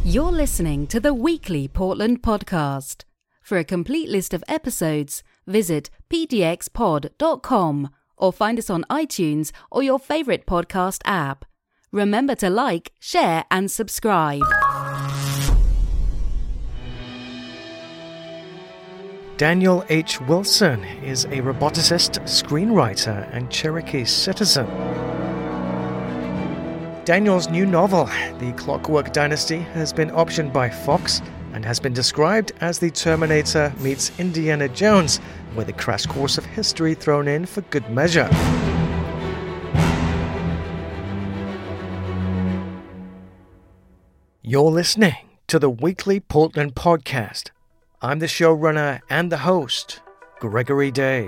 You're listening to the weekly Portland podcast. For a complete list of episodes, visit pdxpod.com or find us on iTunes or your favorite podcast app. Remember to like, share, and subscribe. Daniel H. Wilson is a roboticist, screenwriter, and Cherokee citizen. Daniel's new novel, The Clockwork Dynasty, has been optioned by Fox and has been described as the Terminator meets Indiana Jones, with a crash course of history thrown in for good measure. You're listening to the weekly Portland podcast. I'm the showrunner and the host, Gregory Day.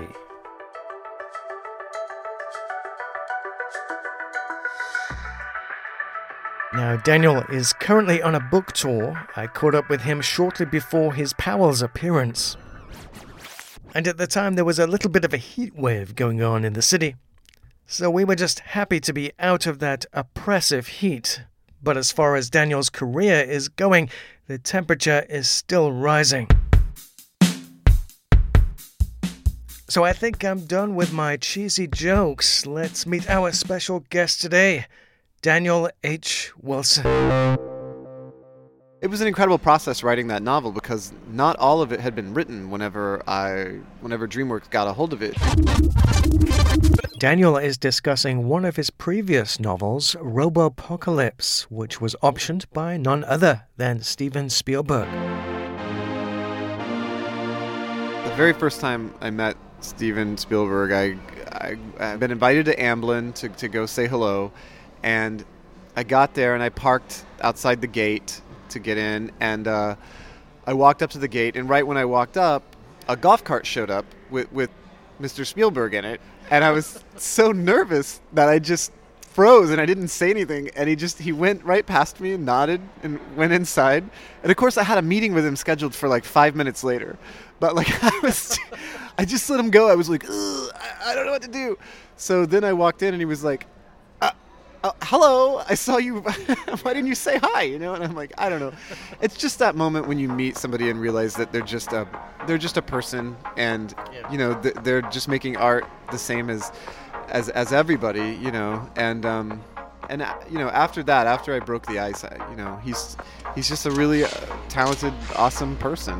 Now, Daniel is currently on a book tour. I caught up with him shortly before his Powell's appearance. And at the time, there was a little bit of a heat wave going on in the city. So we were just happy to be out of that oppressive heat. But as far as Daniel's career is going, the temperature is still rising. So I think I'm done with my cheesy jokes. Let's meet our special guest today, Daniel H. Wilson. It was an incredible process writing that novel because not all of it had been written whenever DreamWorks got a hold of it. Daniel is discussing one of his previous novels, Robopocalypse, which was optioned by none other than Steven Spielberg. The very first time I met Steven Spielberg, I've been invited to Amblin to go say hello, and I got there and I parked outside the gate to get in, and I walked up to the gate, and right when I walked up, a golf cart showed up with Mr. Spielberg in it, and I was so nervous that I just froze and I didn't say anything, and he went right past me and nodded and went inside, and of course I had a meeting with him scheduled for like 5 minutes later, but like I just let him go. I was like, I don't know what to do. So then I walked in and he was like, hello, I saw you. Why didn't you say hi? And I'm like, I don't know. It's just that moment when you meet somebody and realize that they're just a person, and they're just making art the same as everybody, and after that, after I broke the ice, he's just a really talented, awesome person.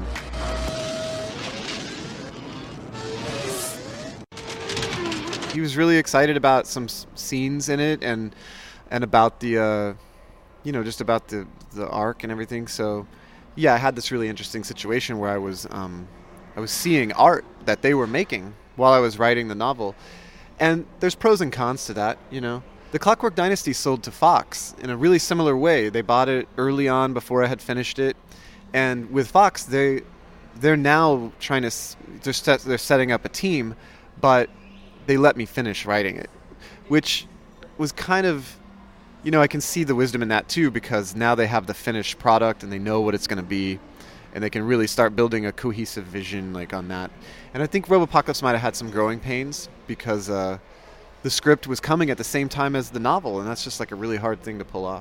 He was really excited about some scenes in it and about the just about the arc and everything. So yeah, I had this really interesting situation where I was seeing art that they were making while I was writing the novel, and there's pros and cons to that. The Clockwork Dynasty sold to Fox in a really similar way. They bought it early on before I had finished it, and with Fox they're now they're setting up a team, but they let me finish writing it, which was kind of, I can see the wisdom in that too, because now they have the finished product and they know what it's going to be, and they can really start building a cohesive vision like on that. And I think Robopocalypse might have had some growing pains because the script was coming at the same time as the novel, and that's just like a really hard thing to pull off.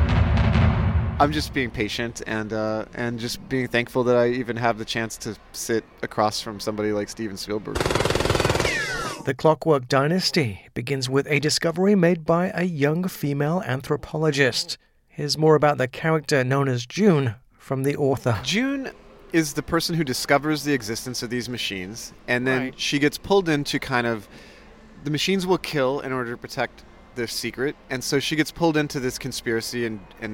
I'm just being patient and just being thankful that I even have the chance to sit across from somebody like Steven Spielberg. The Clockwork Dynasty begins with a discovery made by a young female anthropologist. Here's more about the character known as June from the author. June is the person who discovers the existence of these machines, and then she gets pulled into the machines will kill in order to protect their secret, and so she gets pulled into this conspiracy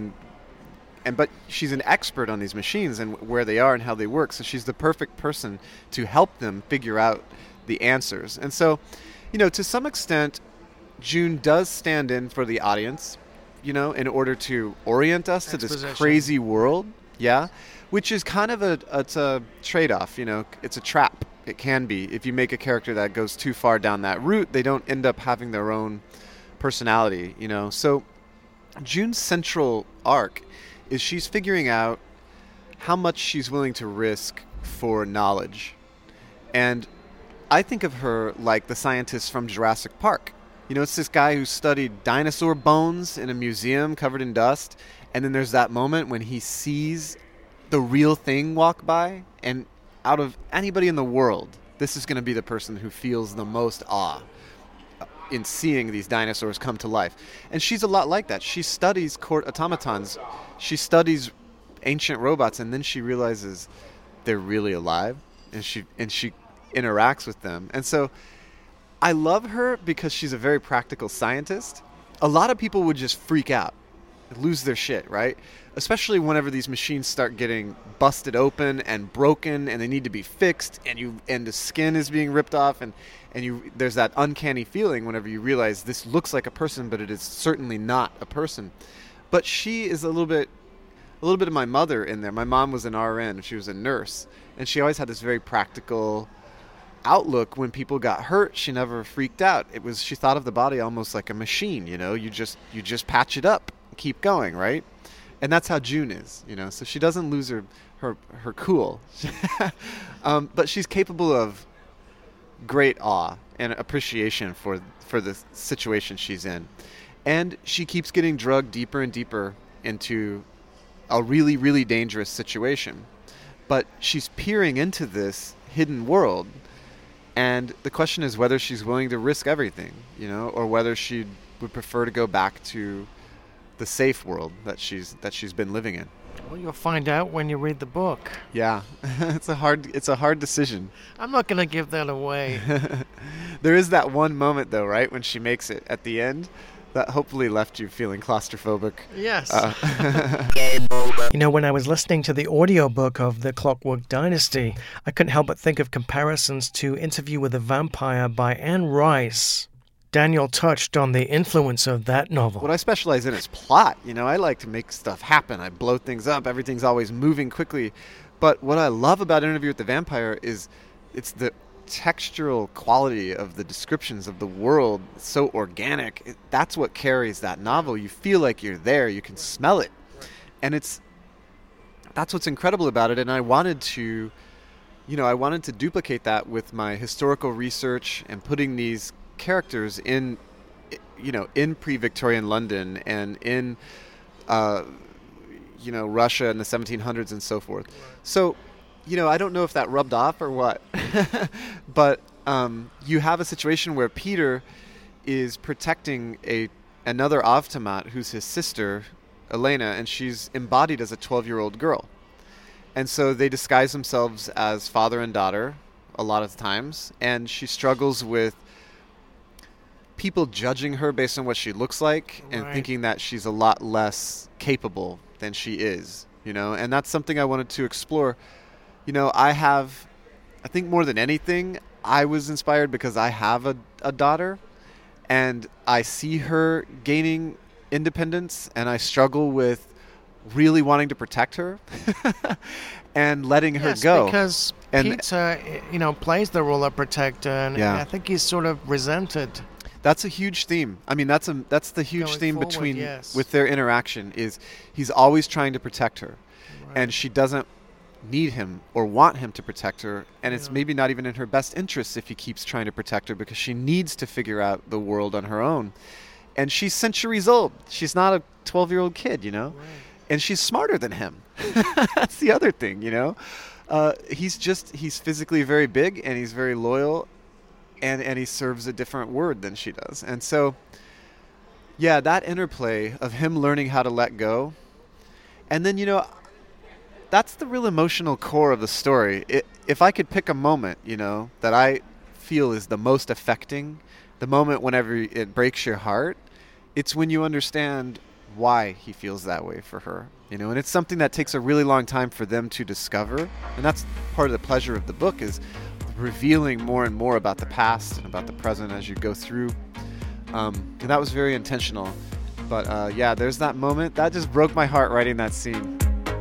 but she's an expert on these machines and where they are and how they work, so she's the perfect person to help them figure out the answers. And so, to some extent, June does stand in for the audience, in order to orient us to this crazy world. Yeah. Which is kind of it's a trade-off, it's a trap. It can be. If you make a character that goes too far down that route, they don't end up having their own personality, So June's central arc is she's figuring out how much she's willing to risk for knowledge. And I think of her like the scientist from Jurassic Park. It's this guy who studied dinosaur bones in a museum covered in dust, And then there's that moment when he sees the real thing walk by, and out of anybody in the world, this is going to be the person who feels the most awe in seeing these dinosaurs come to life. And she's a lot like that. She studies court automatons. She studies ancient robots, and then she realizes they're really alive, and she interacts with them. And so I love her because she's a very practical scientist. A lot of people would just freak out, lose their shit, right? Especially whenever these machines start getting busted open and broken, and they need to be fixed, and the skin is being ripped off, and there's that uncanny feeling whenever you realize this looks like a person, but it is certainly not a person. But she is a little bit of my mother in there. My mom was an RN, she was a nurse, and she always had this very practical outlook. When people got hurt, she never freaked out. She thought of the body almost like a machine, you just patch it up, keep going, right? And that's how June is, so she doesn't lose her cool. But she's capable of great awe and appreciation for the situation she's in. And she keeps getting drugged deeper and deeper into a really, really dangerous situation. But she's peering into this hidden world. And the question is whether she's willing to risk everything, or whether she would prefer to go back to the safe world that she's been living in. Well, you'll find out when you read the book. Yeah, it's a hard decision. I'm not going to give that away. There is that one moment, though, right, when she makes it at the end, that hopefully left you feeling claustrophobic. Yes. When I was listening to the audiobook of The Clockwork Dynasty, I couldn't help but think of comparisons to Interview with a Vampire by Anne Rice. Daniel touched on the influence of that novel. What I specialize in is plot. I like to make stuff happen. I blow things up. Everything's always moving quickly. But what I love about Interview with the Vampire is it's the textural quality of the descriptions of the world. It's so organic. That's what carries that novel. You feel like you're there. You can smell it. And that's what's incredible about it. And I wanted to duplicate that with my historical research and putting these characters in pre-Victorian London and in Russia in the 1700s and so forth. So I don't know if that rubbed off or what, but you have a situation where Peter is protecting another automat who's his sister, Elena, and she's embodied as a 12-year-old girl. And so they disguise themselves as father and daughter a lot of times, and she struggles with people judging her based on what she looks like and thinking that she's a lot less capable than she is, and that's something I wanted to explore. I think more than anything, I was inspired because I have a daughter, and I see her gaining independence, and I struggle with really wanting to protect her and letting her go. Because Peter, plays the role of protector, and I think he's sort of resented. That's a huge theme. I mean, that's the huge Going theme forward, between yes. with their interaction is he's always trying to protect her, and she doesn't need him or want him to protect her, and it's maybe not even in her best interests if he keeps trying to protect her, because she needs to figure out the world on her own. And she's centuries old. She's not a 12-year-old kid, Right. And she's smarter than him. That's the other thing, He's physically very big, and he's very loyal, and he serves a different word than she does. And so, that interplay of him learning how to let go. And then, that's the real emotional core of the story. If I could pick a moment, that I feel is the most affecting, the moment whenever it breaks your heart, it's when you understand why he feels that way for her. And it's something that takes a really long time for them to discover. And that's part of the pleasure of the book, is revealing more and more about the past and about the present as you go through. And that was very intentional. But there's that moment. That just broke my heart writing that scene.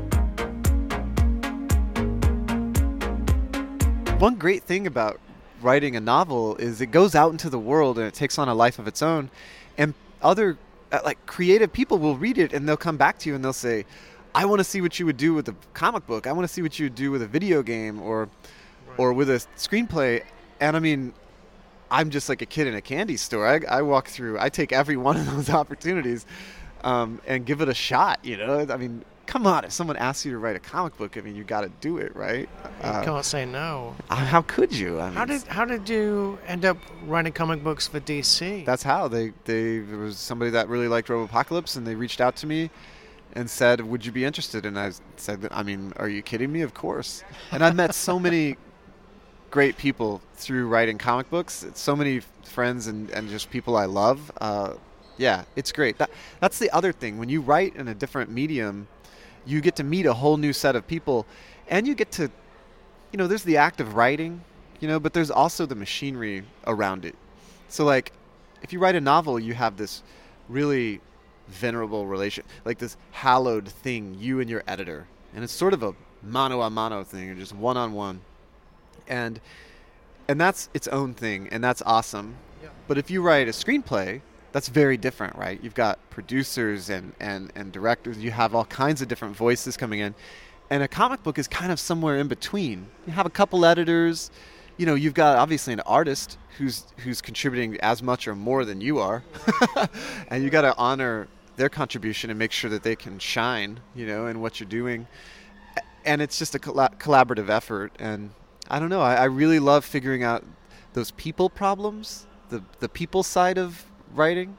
One great thing about writing a novel is it goes out into the world and it takes on a life of its own. And other creative people will read it and they'll come back to you and they'll say, I want to see what you would do with a comic book. I want to see what you would do with a video game or with a screenplay. And I mean, I'm just like a kid in a candy store. I walk through, I take every one of those opportunities and give it a shot. I mean, come on, if someone asks you to write a comic book, I mean, you got to do it, right? You can't say no. How could you? I mean, How did you end up writing comic books for DC? That's how there was somebody that really liked Robopocalypse, and they reached out to me and said, "Would you be interested?" And I said, "I mean, are you kidding me? Of course." And I've met so many great people through writing comic books. It's so many friends and just people I love. Yeah, it's great. That's the other thing. When you write in a different medium, you get to meet a whole new set of people, and you get to, there's the act of writing, but there's also the machinery around it. So, like, if you write a novel, you have this really venerable relation, like this hallowed thing, you and your editor. And it's sort of a mano-a-mano thing, or just one-on-one. And that's its own thing, and that's awesome. Yeah. But if you write a screenplay, that's very different, right? You've got producers and directors. You have all kinds of different voices coming in. And a comic book is kind of somewhere in between. You have a couple editors. You've got obviously an artist who's contributing as much or more than you are. And you got to honor their contribution and make sure that they can shine, in what you're doing. And it's just a collaborative effort. And I don't know. I really love figuring out those people problems. The people side of writing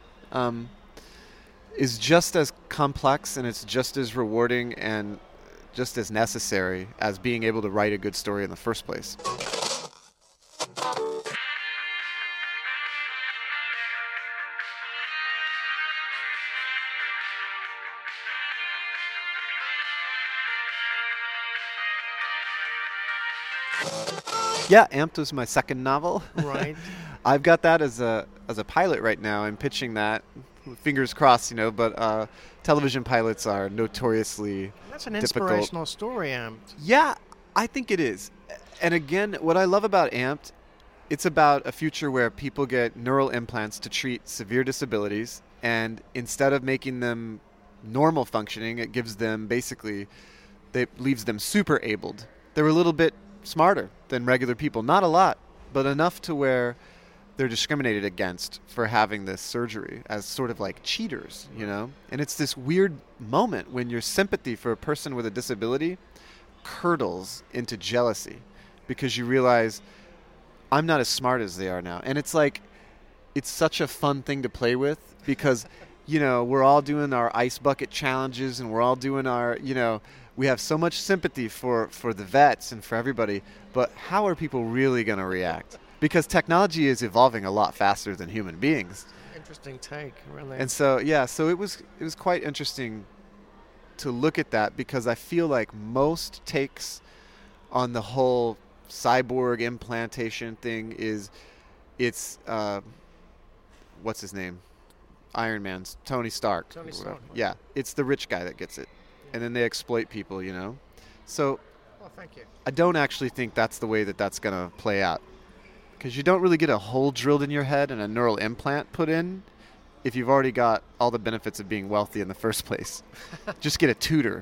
is just as complex, and it's just as rewarding and just as necessary as being able to write a good story in the first place. Yeah, Amped was my second novel. Right. I've got that as a pilot right now. I'm pitching that. Fingers crossed, but television pilots are notoriously That's an difficult. inspirational story, Amped. Yeah, I think it is. And again, what I love about Amped, it's about a future where people get neural implants to treat severe disabilities, and instead of making them normal functioning, it gives them leaves them super abled. They're a little bit smarter than regular people. Not a lot, but enough to where they're discriminated against for having this surgery as sort of like cheaters, And it's this weird moment when your sympathy for a person with a disability curdles into jealousy because you realize I'm not as smart as they are now. And it's like, it's such a fun thing to play with because, we're all doing our ice bucket challenges and we're all doing our, we have so much sympathy for the vets and for everybody, but how are people really going to react? Because technology is evolving a lot faster than human beings. Interesting take, really. And so, so it was quite interesting to look at that because I feel like most takes on the whole cyborg implantation thing it's what's his name? Iron Man's Tony Stark. Tony Stark. Yeah, it's the rich guy that gets it. And then they exploit people, So thank you. I don't actually think that's the way that's going to play out. Because you don't really get a hole drilled in your head and a neural implant put in if you've already got all the benefits of being wealthy in the first place. Just get a tutor,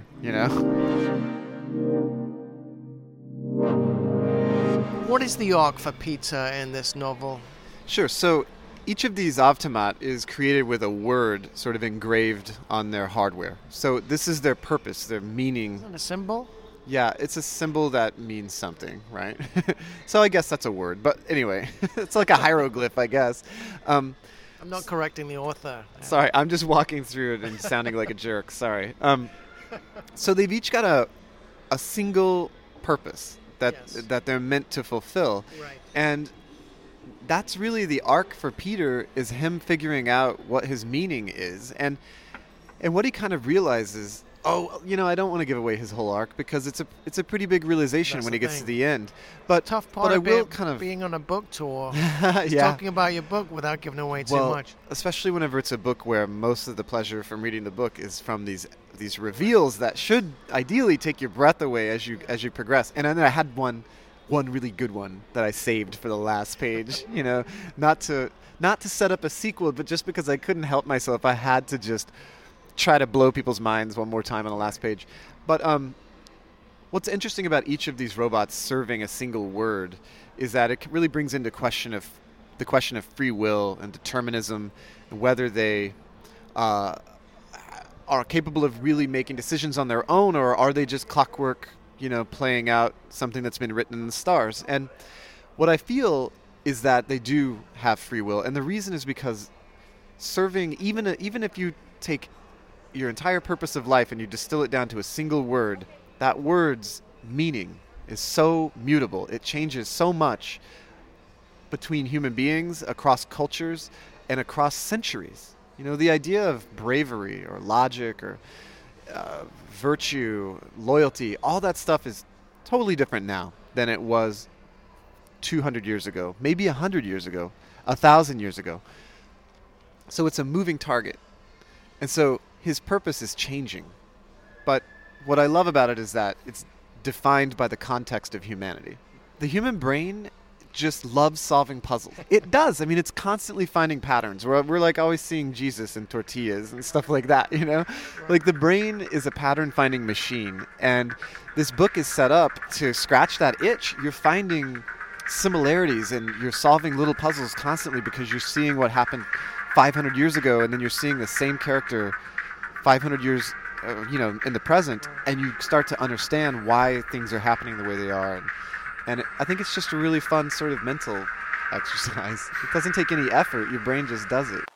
What is the arc for Peter in this novel? Sure. So each of these Avtomat is created with a word sort of engraved on their hardware. So this is their purpose, their meaning. Is that a symbol? Yeah, it's a symbol that means something, right? So I guess that's a word. But anyway, it's like a hieroglyph, I guess. I'm not correcting the author. Sorry, I'm just walking through it and sounding like a jerk. Sorry. So they've each got a single purpose that they're meant to fulfill. Right. And that's really the arc for Peter, is him figuring out what his meaning is. And what he kind of realizes, I don't want to give away his whole arc because it's a pretty big realization when he gets to the end. But tough part of being on a book tour is yeah. talking about your book without giving away too much. Especially whenever it's a book where most of the pleasure from reading the book is from these reveals that should ideally take your breath away as you progress. And then I had one really good one that I saved for the last page, not to set up a sequel, but just because I couldn't help myself, I had to just try to blow people's minds one more time on the last page. But what's interesting about each of these robots serving a single word is that it really brings into the question of free will and determinism, and whether they are capable of really making decisions on their own, or are they just clockwork, playing out something that's been written in the stars? And what I feel is that they do have free will, and the reason is because serving, even if you take your entire purpose of life and you distill it down to a single word, that word's meaning is so mutable. It changes so much between human beings, across cultures, and across centuries. The idea of bravery or logic or virtue, loyalty, all that stuff is totally different now than it was 200 years ago, maybe 100 years ago, 1,000 years ago. So it's a moving target. And so his purpose is changing. But what I love about it is that it's defined by the context of humanity. The human brain just loves solving puzzles. It does. I mean, it's constantly finding patterns. We're like always seeing Jesus in tortillas and stuff like that, Like the brain is a pattern-finding machine. And this book is set up to scratch that itch. You're finding similarities and you're solving little puzzles constantly because you're seeing what happened 500 years ago, and then you're seeing the same character 500 years in the present, and you start to understand why things are happening the way they are. And I think it's just a really fun sort of mental exercise. It doesn't take any effort. Your brain just does it.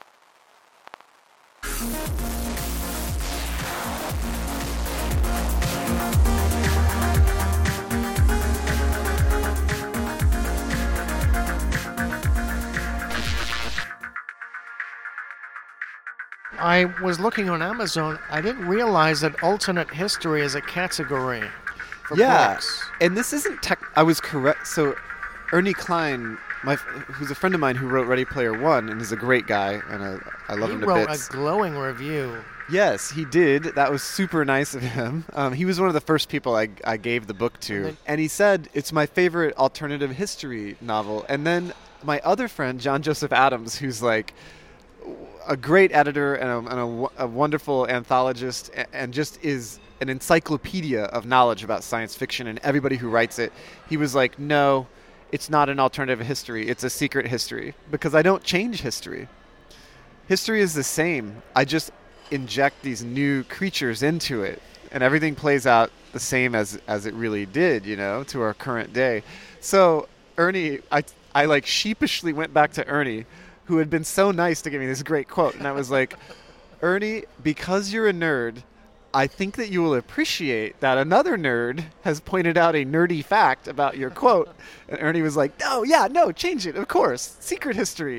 I was looking on Amazon. I didn't realize that alternate history is a category for books. And this isn't I was correct. So Ernie Klein, who's a friend of mine who wrote Ready Player One and is a great guy, and I love him to bits. He wrote a glowing review. Yes, he did. That was super nice of him. He was one of the first people I gave the book to. And he said, it's my favorite alternative history novel. And then my other friend, John Joseph Adams, who's like a great editor and a wonderful anthologist, and just is an encyclopedia of knowledge about science fiction and everybody who writes it. He was like, no, it's not an alternative history. It's a secret history, because I don't change history. History is the same. I just inject these new creatures into it, and everything plays out the same as it really did, to our current day. So Ernie, I like sheepishly went back to Ernie, who had been so nice to give me this great quote. And I was like, Ernie, because you're a nerd, I think that you will appreciate that another nerd has pointed out a nerdy fact about your quote. And Ernie was like, no, change it, of course. Secret history.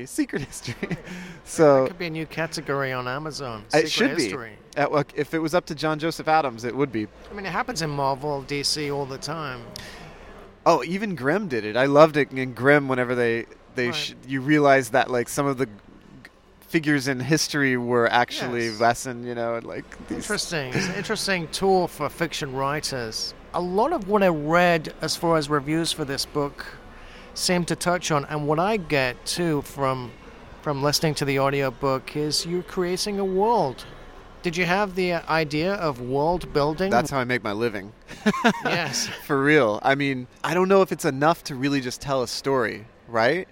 So that could be a new category on Amazon. It should history. Be. If it was up to John Joseph Adams, it would be. I mean, it happens in Marvel, DC all the time. Oh, even Grimm did it. I loved it in Grimm whenever you realize that like some of the figures in history were actually lesson, like these. Interesting. It's an interesting tool for fiction writers. A lot of what I read as far as reviews for this book seem to touch on, and what I get too from listening to the audiobook is you creating a world. Did you have the idea of world building? That's how I make my living. Yes. For real. I mean, I don't know if it's enough to really just tell a story, right?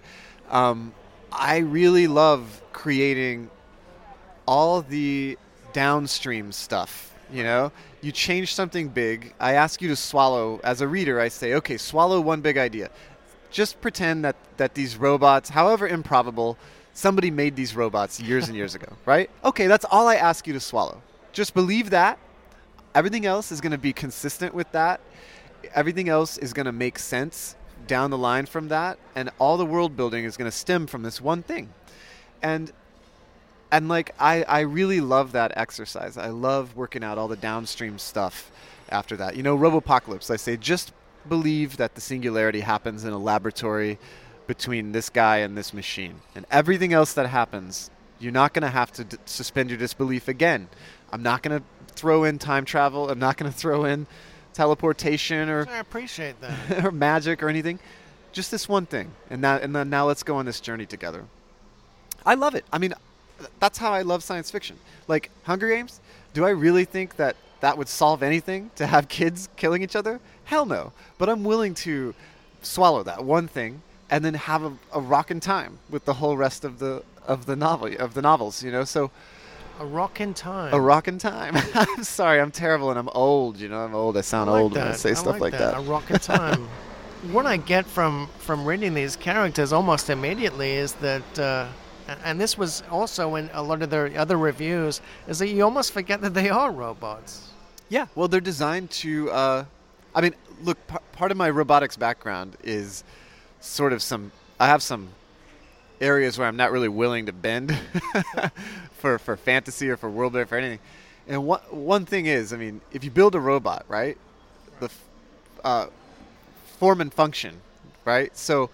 I really love creating all the downstream stuff, You change something big. I ask you to swallow. As a reader, I say, okay, swallow one big idea. Just pretend that these robots, however improbable, somebody made these robots years and years ago, right? Okay, that's all I ask you to swallow. Just believe that. Everything else is going to be consistent with that. Everything else is going to make sense down the line from that, and all the world building is going to stem from this one thing. And like I really love that exercise. I love working out all the downstream stuff after that. Robopocalypse, I say, just believe that the singularity happens in a laboratory between this guy and this machine. And everything else that happens, you're not going to have to suspend your disbelief again. I'm not going to throw in time travel. I'm not going to throw in teleportation or I appreciate that. or magic or anything. Just this one thing. And then now let's go on this journey together. I love it. I mean, that's how I love science fiction. Like Hunger Games, do I really think that would solve anything to have kids killing each other? Hell no. But I'm willing to swallow that one thing and then have a rockin' time with the whole rest of the novels, So A Rock in Time. A Rock in Time. I'm sorry, I'm terrible and I'm old. I'm old. I sound old when I say stuff like that. A Rock in Time. What I get from reading these characters almost immediately is that, and this was also in a lot of their other reviews, is that you almost forget that they are robots. Yeah, well, they're designed to, look, part of my robotics background is sort of I have some areas where I'm not really willing to bend for fantasy or for world building, for anything. And one thing is, if you build a robot, right, the form and function, right? So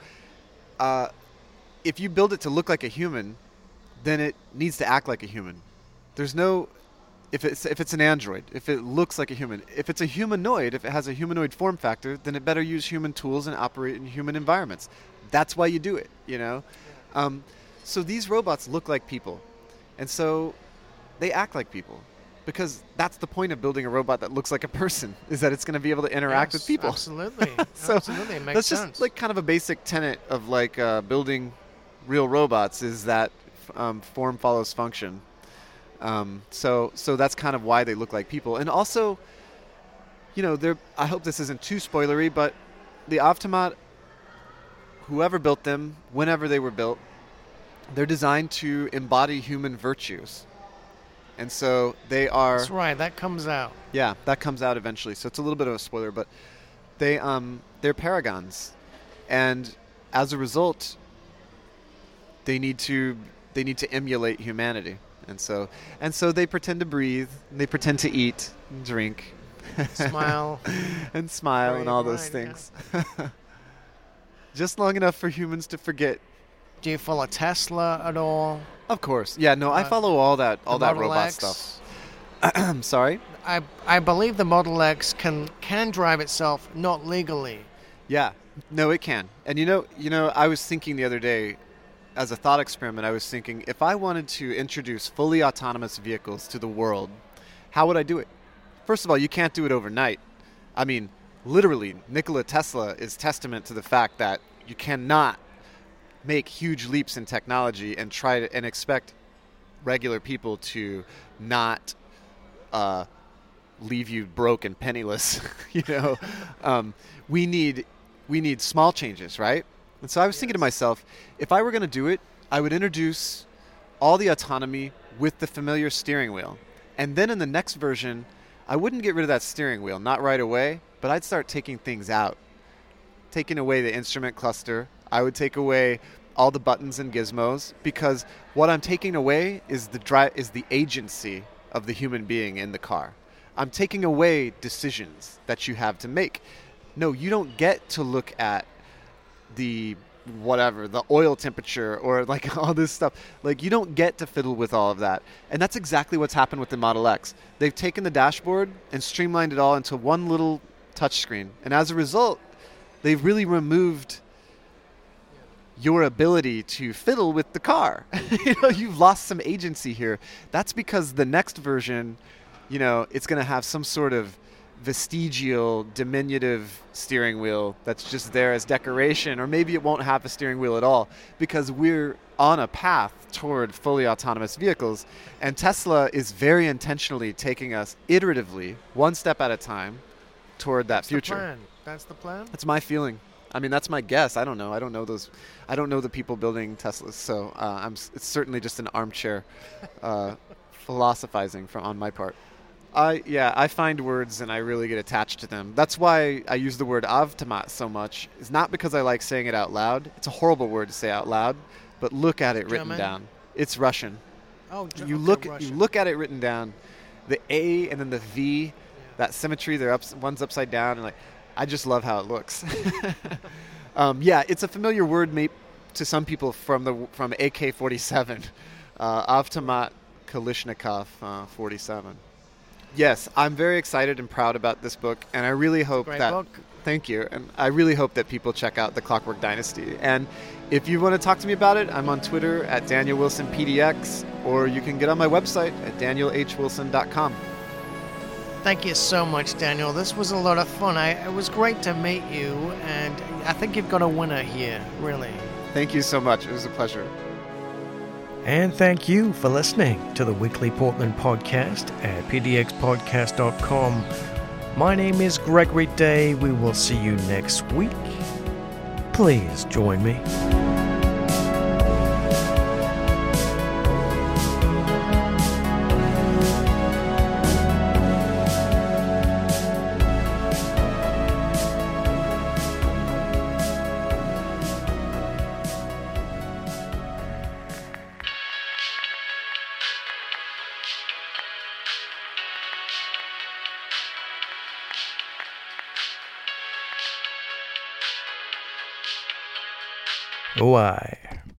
if you build it to look like a human, then it needs to act like a human. There's no... If it's an android, if it looks like a human, if it's a humanoid, if it has a humanoid form factor, then it better use human tools and operate in human environments. That's why you do it, So these robots look like people. And so they act like people. Because that's the point of building a robot that looks like a person, is that it's going to be able to interact with people. Absolutely. So absolutely. It makes that's sense. just like kind of a basic tenet of building real robots, is that form follows function. So that's kind of why they look like people. And also, I hope this isn't too spoilery, but the Avtomat, whoever built them, whenever they were built, they're designed to embody human virtues. And so they are... That's right, that comes out. Yeah, that comes out eventually. So it's a little bit of a spoiler, but they're paragons. And as a result, they need to emulate humanity. And so they pretend to breathe, and they pretend to eat and drink. Smile. And smile and all those things. Yeah. Just long enough for humans to forget. Do you follow Tesla at all? Of course. Yeah, no, I follow all that robot X. stuff. I'm sorry? I believe the Model X can drive itself, not legally. Yeah. No, it can. And I was thinking the other day, as a thought experiment, I was thinking, if I wanted to introduce fully autonomous vehicles to the world, how would I do it? First of all, you can't do it overnight. Literally, Nikola Tesla is testament to the fact that you cannot make huge leaps in technology and and expect regular people to not leave you broke and penniless. We need small changes, right? And so I was thinking to myself, if I were going to do it, I would introduce all the autonomy with the familiar steering wheel. And then in the next version, I wouldn't get rid of that steering wheel, not right away, but I'd start taking things out. Taking away the instrument cluster. I would take away all the buttons and gizmos, because what I'm taking away is the agency of the human being in the car. I'm taking away decisions that you have to make. No, you don't get to look at the oil temperature or all this stuff. You don't get to fiddle with all of that. And that's exactly what's happened with the Model X. They've taken the dashboard and streamlined it all into one little touchscreen. And as a result, they've really removed your ability to fiddle with the car. You've lost some agency here. That's because the next version, it's going to have some sort of vestigial, diminutive steering wheel that's just there as decoration, or maybe it won't have a steering wheel at all, because we're on a path toward fully autonomous vehicles, and Tesla is very intentionally taking us iteratively, one step at a time, toward that future. That's the plan? That's my feeling. That's my guess. I don't know. I don't know the people building Teslas, so it's certainly just an armchair philosophizing on my part. I find words and I really get attached to them. That's why I use the word Avtomat so much. It's not because I like saying it out loud. It's a horrible word to say out loud, but look at it written down. It's Russian. Oh, you look at it written down. The A and then the V, that symmetry. One's upside down, and I just love how it looks. It's a familiar word to some people from AK-47, Avtomat Kalashnikov 47. Yes, I'm very excited and proud about this book, and I really hope book. Thank you, and I really hope that people check out The Clockwork Dynasty. And if you want to talk to me about it, I'm on Twitter at Daniel Wilson PDX, or you can get on my website at danielhwilson.com. Thank you so much, Daniel. This was a lot of fun. It was great to meet you, and I think you've got a winner here, really. Thank you so much. It was a pleasure. And thank you for listening to the Weekly Portland Podcast at pdxpodcast.com. My name is Gregory Day. We will see you next week. Please join me. Why?